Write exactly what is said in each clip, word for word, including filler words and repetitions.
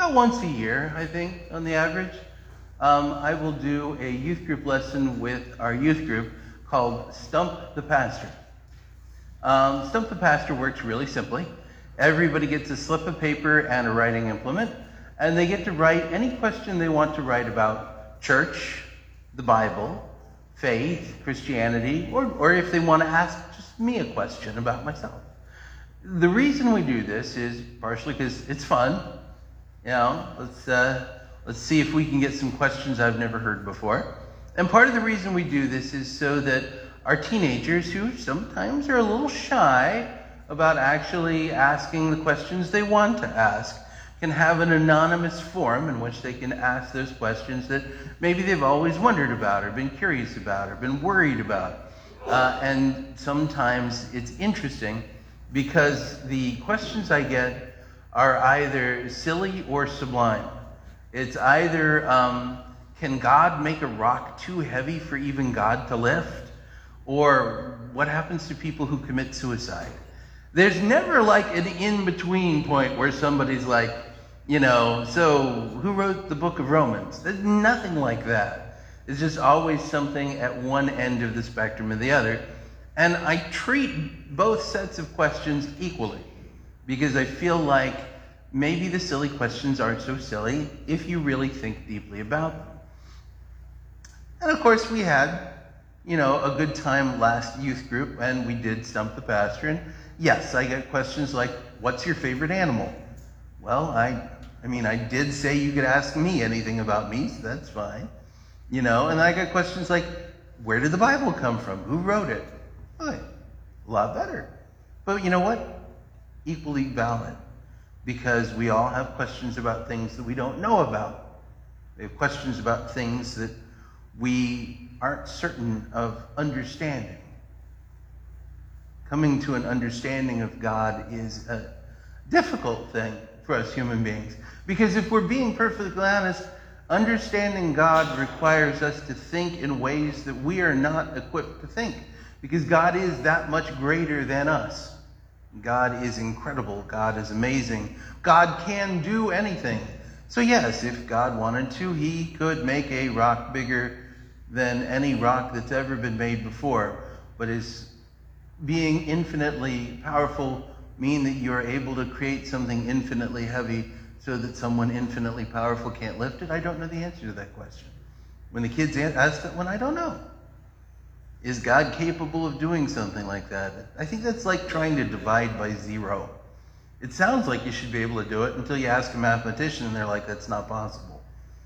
about once a year, I think, on the average, um, I will do a youth group lesson with our youth group called Stump the Pastor. Um, Stump the Pastor works really simply. Everybody gets a slip of paper and a writing implement, and they get to write any question they want to write about church, the Bible, faith, Christianity, or, or if they want to ask just me a question about myself. The reason we do this is partially because it's fun. You know, let's uh, let's see if we can get some questions I've never heard before. And part of the reason we do this is so that our teenagers, who sometimes are a little shy about actually asking the questions they want to ask, can have an anonymous forum in which they can ask those questions that maybe they've always wondered about or been curious about or been worried about. Uh, and sometimes it's interesting because the questions I get are either silly or sublime. It's either, um, can God make a rock too heavy for even God to lift? Or what happens to people who commit suicide? There's never like an in-between point where somebody's like, you know, so who wrote the book of Romans? There's nothing like that. It's just always something at one end of the spectrum or the other. And I treat both sets of questions equally because I feel like maybe the silly questions aren't so silly if you really think deeply about them. And of course we had, you know, a good time last youth group and we did Stump the Pastor. And yes, I get questions like, what's your favorite animal? Well, I I mean, I did say you could ask me anything about me, so that's fine. You know, and I got questions like, where did the Bible come from? Who wrote it? Oh, a lot better. But you know what? Equally valid. Because we all have questions about things that we don't know about. We have questions about things that we aren't certain of understanding. Coming to an understanding of God is a difficult thing for us human beings. Because if we're being perfectly honest, understanding God requires us to think in ways that we are not equipped to think. Because God is that much greater than us. God is incredible. God is amazing. God can do anything. So yes, if God wanted to, he could make a rock bigger than any rock that's ever been made before. But is being infinitely powerful mean that you're able to create something infinitely heavy so that someone infinitely powerful can't lift it? I don't know the answer to that question. When the kids ask that one, I don't know. Is God capable of doing something like that? I think that's like trying to divide by zero. It sounds like you should be able to do it until you ask a mathematician and they're like, that's not possible.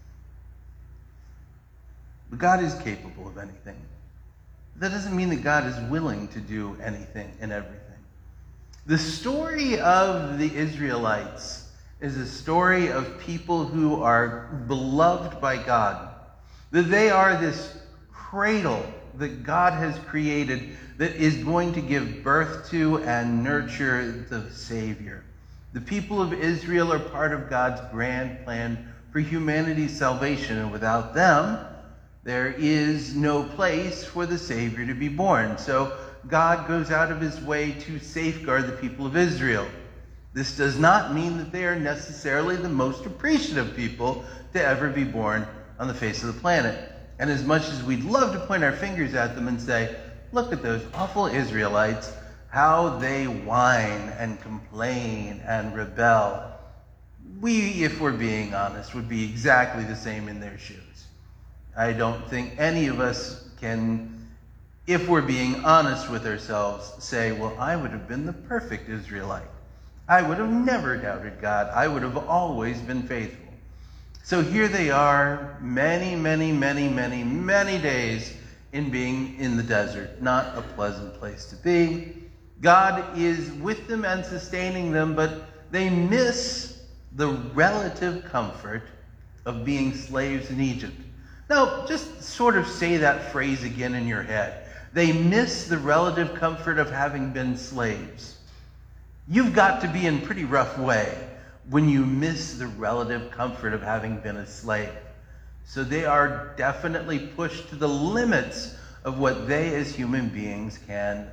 But God is capable of anything. That doesn't mean that God is willing to do anything and everything. The story of the Israelites is a story of people who are beloved by God. That they are this cradle that God has created that is going to give birth to and nurture the Savior. The people of Israel are part of God's grand plan for humanity's salvation, and without them, there is no place for the Savior to be born. So God goes out of his way to safeguard the people of Israel. This does not mean that they are necessarily the most appreciative people to ever be born on the face of the planet. And as much as we'd love to point our fingers at them and say, look at those awful Israelites, how they whine and complain and rebel, we, if we're being honest, would be exactly the same in their shoes. I don't think any of us can, if we're being honest with ourselves, say, well, I would have been the perfect Israelite. I would have never doubted God. I would have always been faithful. So here they are, many, many, many, many, many days in being in the desert. Not a pleasant place to be. God is with them and sustaining them, but they miss the relative comfort of being slaves in Egypt. Now, just sort of say that phrase again in your head. They miss the relative comfort of having been slaves. You've got to be in pretty rough way when you miss the relative comfort of having been a slave. So they are definitely pushed to the limits of what they as human beings can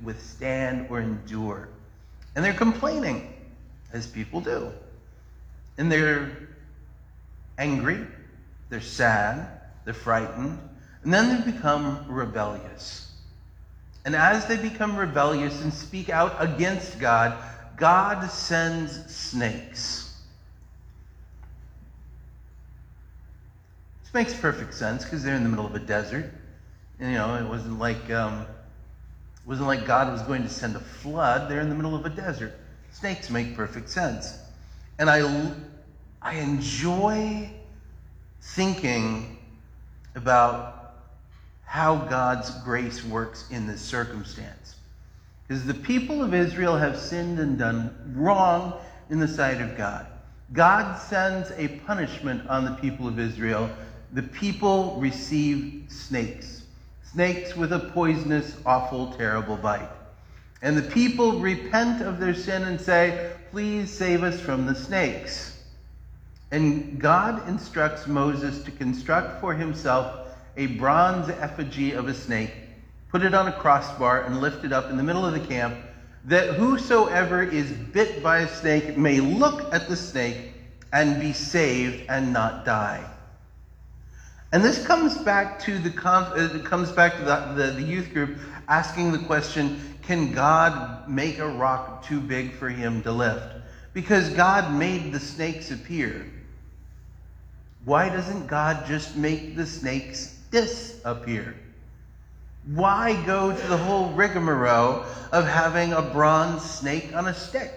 withstand or endure. And they're complaining, as people do. And they're angry, they're sad, they're frightened, and then they become rebellious. And as they become rebellious and speak out against God, God sends snakes. This makes perfect sense because they're in the middle of a desert. And, you know, it wasn't like um, it wasn't like God was going to send a flood. They're in the middle of a desert. Snakes make perfect sense. And I, I enjoy thinking about how God's grace works in this circumstance. Because the people of Israel have sinned and done wrong in the sight of God. God sends a punishment on the people of Israel. The people receive snakes. Snakes with a poisonous, awful, terrible bite. And the people repent of their sin and say, please save us from the snakes. And God instructs Moses to construct for himself a bronze effigy of a snake, put it on a crossbar, and lift it up in the middle of the camp, that whosoever is bit by a snake may look at the snake and be saved and not die. And this comes back to the it comes back to the, the, the youth group asking the question, can God make a rock too big for him to lift? Because God made the snakes appear. Why doesn't God just make the snakes disappear? Why go to the whole rigmarole of having a bronze snake on a stick?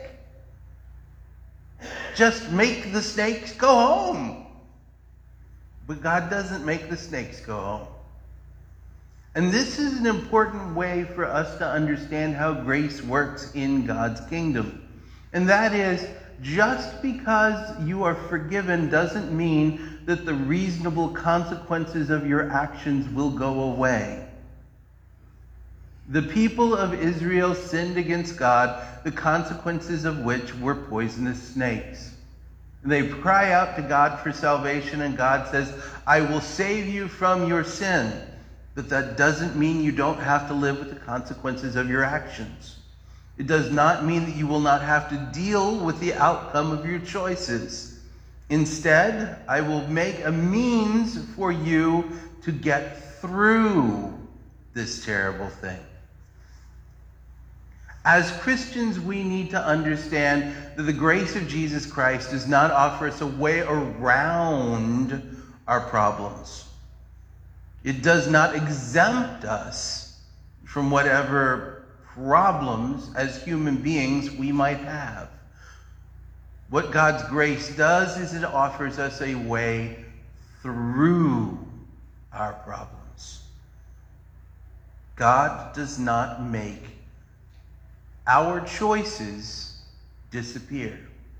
Just make the snakes go home. But God doesn't make the snakes go home. And this is an important way for us to understand how grace works in God's kingdom. And that is, just because you are forgiven doesn't mean that the reasonable consequences of your actions will go away. The people of Israel sinned against God, the consequences of which were poisonous snakes. They cry out to God for salvation, and God says, I will save you from your sin. But that doesn't mean you don't have to live with the consequences of your actions. It does not mean that you will not have to deal with the outcome of your choices. Instead, I will make a means for you to get through this terrible thing. As Christians, we need to understand that the grace of Jesus Christ does not offer us a way around our problems. It does not exempt us from whatever problems as human beings we might have. What God's grace does is it offers us a way through our problems. God does not make our choices disappear.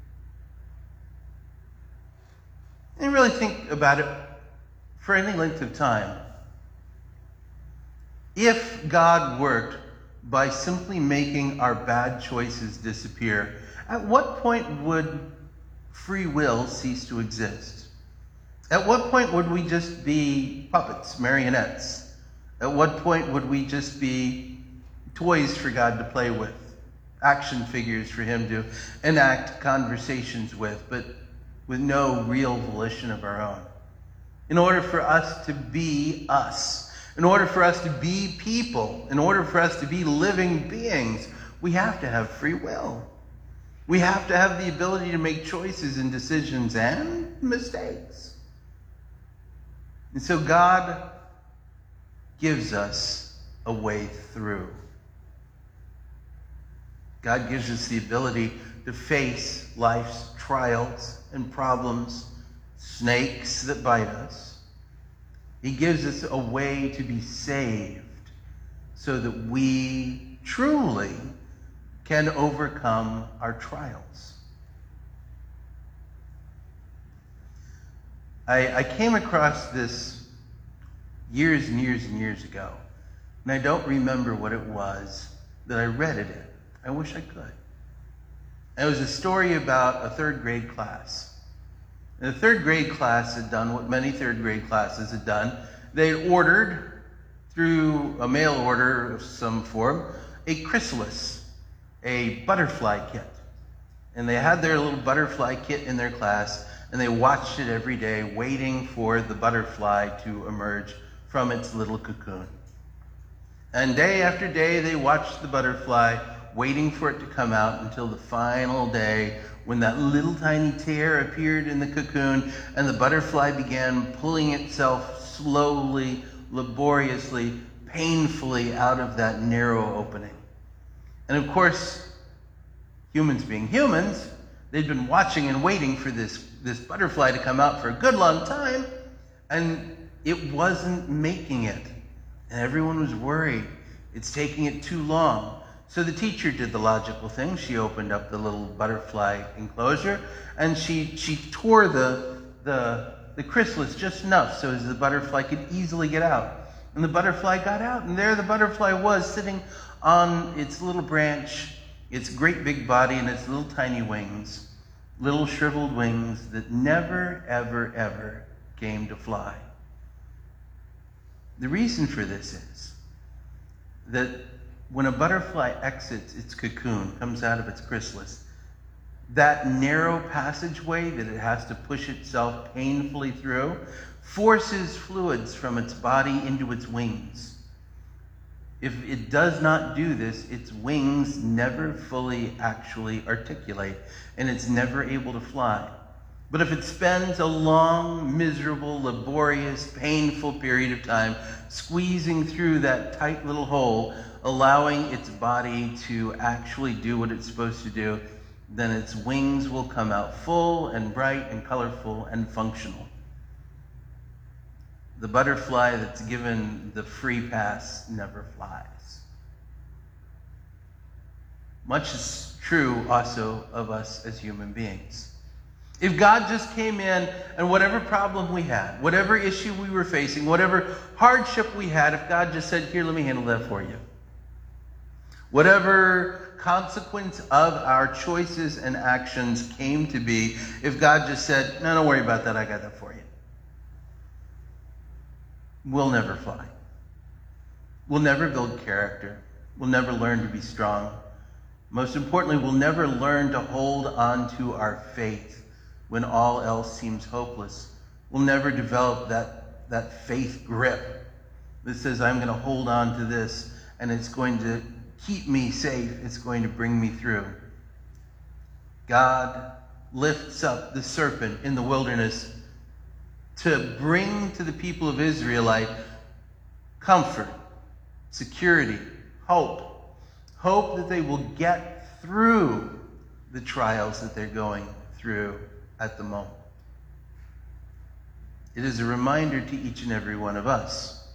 And really think about it for any length of time. If God worked by simply making our bad choices disappear, at what point would free will cease to exist? At what point would we just be puppets, marionettes? At what point would we just be toys for God to play with? Action figures for him to enact conversations with, but with no real volition of our own. In order for us to be us, in order for us to be people, in order for us to be living beings, we have to have free will. We have to have the ability to make choices and decisions and mistakes. And so God gives us a way through. God gives us the ability to face life's trials and problems, snakes that bite us. He gives us a way to be saved so that we truly can overcome our trials. I, I came across this years and years and years ago, and I don't remember what it was that I read it in. I wish I could. It was a story about a third grade class. And the third grade class had done what many third grade classes had done. They had ordered, through a mail order of some form, a chrysalis, a butterfly kit. And they had their little butterfly kit in their class, and they watched it every day, waiting for the butterfly to emerge from its little cocoon. And day after day, they watched the butterfly, waiting for it to come out until the final day when that little tiny tear appeared in the cocoon and the butterfly began pulling itself slowly, laboriously, painfully out of that narrow opening. And of course, humans being humans, they'd been watching and waiting for this, this butterfly to come out for a good long time, and it wasn't making it. And everyone was worried. It's taking it too long. So the teacher did the logical thing. She opened up the little butterfly enclosure, and she, she tore the, the, the chrysalis just enough so as the butterfly could easily get out. And the butterfly got out, and there the butterfly was sitting on its little branch, its great big body and its little tiny wings, little shriveled wings that never, ever, ever came to fly. The reason for this is that when a butterfly exits its cocoon, comes out of its chrysalis, that narrow passageway that it has to push itself painfully through forces fluids from its body into its wings. If it does not do this, its wings never fully actually articulate, and it's never able to fly. But if it spends a long, miserable, laborious, painful period of time squeezing through that tight little hole, allowing its body to actually do what it's supposed to do, then its wings will come out full and bright and colorful and functional. The butterfly that's given the free pass never flies. Much is true also of us as human beings. If God just came in and whatever problem we had, whatever issue we were facing, whatever hardship we had, if God just said, here, let me handle that for you. Whatever consequence of our choices and actions came to be, if God just said, no, don't worry about that, I got that for you. We'll never fly. We'll never build character. We'll never learn to be strong. Most importantly, we'll never learn to hold on to our faith when all else seems hopeless. We'll never develop that, that faith grip that says, I'm going to hold on to this, and it's going to keep me safe. It's going to bring me through. God lifts up the serpent in the wilderness to bring to the people of Israelite comfort, security, hope. Hope that they will get through the trials that they're going through at the moment. It is a reminder to each and every one of us.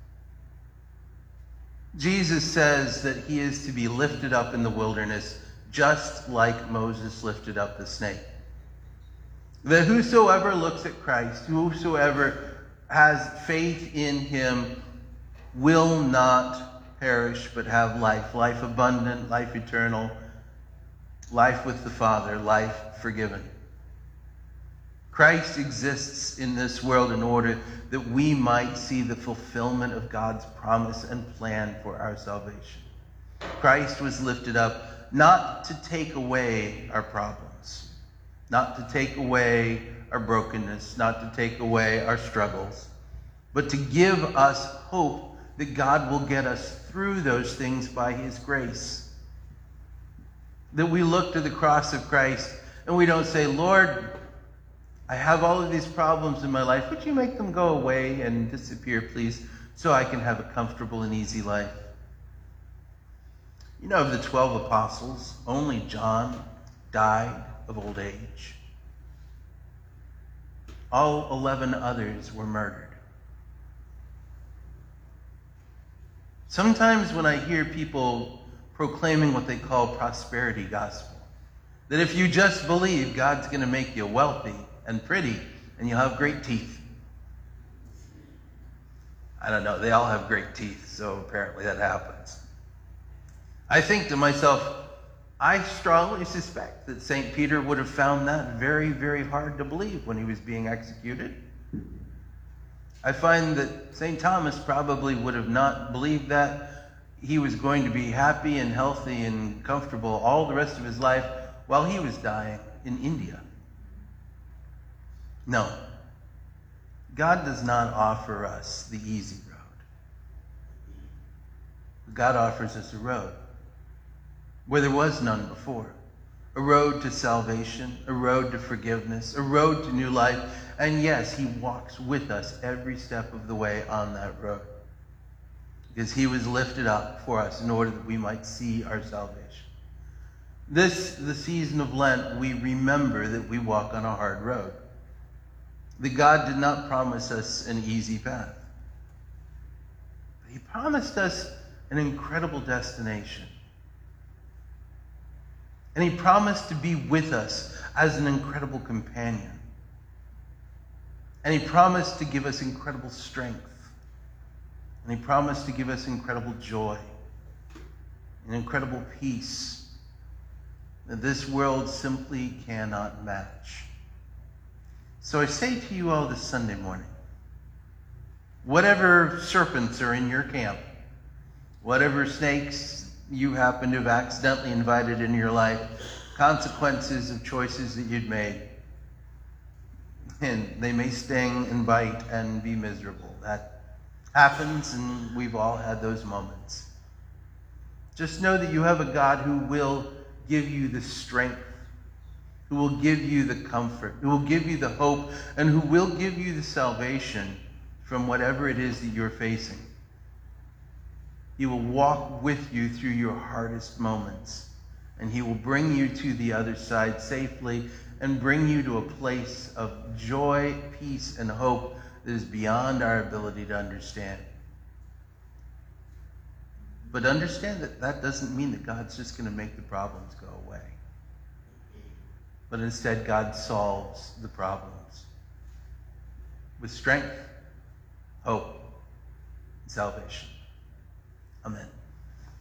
Jesus says that he is to be lifted up in the wilderness just like Moses lifted up the snake. That whosoever looks at Christ, whosoever has faith in him, will not perish but have life. Life abundant, life eternal, life with the Father, life forgiven. Christ exists in this world in order that we might see the fulfillment of God's promise and plan for our salvation. Christ was lifted up not to take away our problems, not to take away our brokenness, not to take away our struggles, but to give us hope that God will get us through those things by his grace. That we look to the cross of Christ and we don't say, Lord, I have all of these problems in my life. Would you make them go away and disappear, please, so I can have a comfortable and easy life? You know, of the twelve apostles, only John died of old age. All eleven others were murdered. Sometimes when I hear people proclaiming what they call prosperity gospel, that if you just believe, God's going to make you wealthy and pretty and you'll have great teeth. I don't know, they all have great teeth, so apparently that happens. I think to myself, I strongly suspect that Saint Peter would have found that very, very hard to believe when he was being executed. I find that Saint Thomas probably would have not believed that he was going to be happy and healthy and comfortable all the rest of his life, while he was dying in India. No. God does not offer us the easy road. God offers us a road where there was none before. A road to salvation, a road to forgiveness, a road to new life. And yes, he walks with us every step of the way on that road. Because he was lifted up for us in order that we might see our salvation. This, the season of Lent, we remember that we walk on a hard road. That God did not promise us an easy path. He promised us an incredible destination. And he promised to be with us as an incredible companion. And he promised to give us incredible strength. And he promised to give us incredible joy and incredible peace that this world simply cannot match. So I say to you all this Sunday morning, whatever serpents are in your camp, whatever snakes you happen to have accidentally invited into your life, consequences of choices that you'd made, and they may sting and bite and be miserable. That happens, and we've all had those moments. Just know that you have a God who will give you the strength, who will give you the comfort, who will give you the hope, and who will give you the salvation from whatever it is that you're facing. He will walk with you through your hardest moments, and he will bring you to the other side safely and bring you to a place of joy, peace, and hope that is beyond our ability to understand. But understand that that doesn't mean that God's just going to make the problems go away. But instead, God solves the problems with strength, hope, and salvation. Amen.